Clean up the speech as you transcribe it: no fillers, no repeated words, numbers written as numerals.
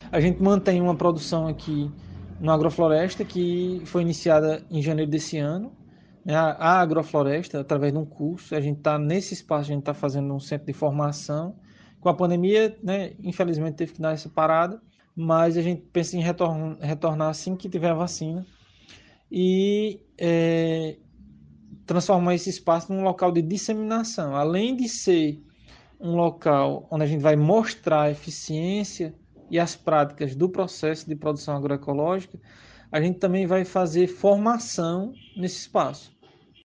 A gente mantém uma produção aqui no Agrofloresta que foi iniciada em janeiro desse ano, né? A Agrofloresta, através de um curso, a gente está nesse espaço, a gente está fazendo um centro de formação. Com a pandemia, né, infelizmente teve que dar essa parada, mas a gente pensa em retornar assim que tiver a vacina e transformar esse espaço num local de disseminação. Além de ser um local onde a gente vai mostrar a eficiência e as práticas do processo de produção agroecológica, a gente também vai fazer formação nesse espaço.